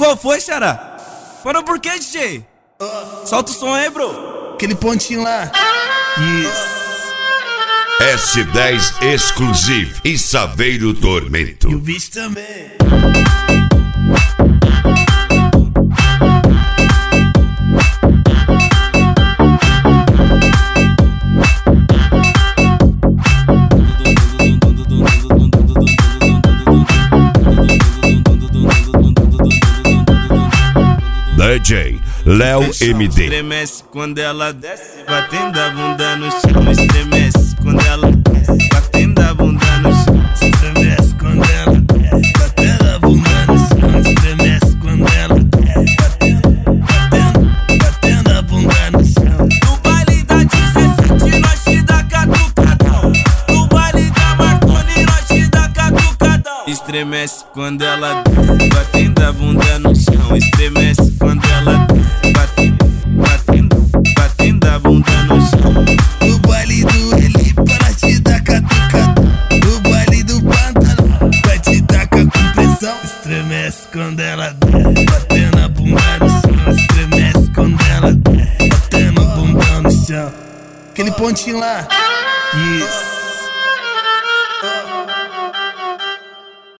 Qual foi, xará? Parou por quê, DJ? Solta o som aí, bro. Aquele pontinho lá. Isso. S10 Exclusive e Saveiro Tormento. E o bicho também. DJ Léo MD. Estremece quando ela desce, batendo a bunda no chão. Estremece quando ela desce, batendo a bunda no chão. Estremece quando ela desce, batendo a bunda no chão. Estremece quando ela desce, batendo a bunda no chão. No baile da 17 nós te dá catucadão. No baile da Marconi nós te dá catucadão. Estremece quando ela desce, batendo a bunda no chão. Estremece quando ela desce, batendo a bunda no chão. No baile do Elipa nós te dá catucadão. No baile do Pantano vai te dar com pressão. Estremece quando ela desce, batendo a bunda no chão. Estremece quando ela desce, batendo a bunda no chão. Aquele pontinho lá. Isso.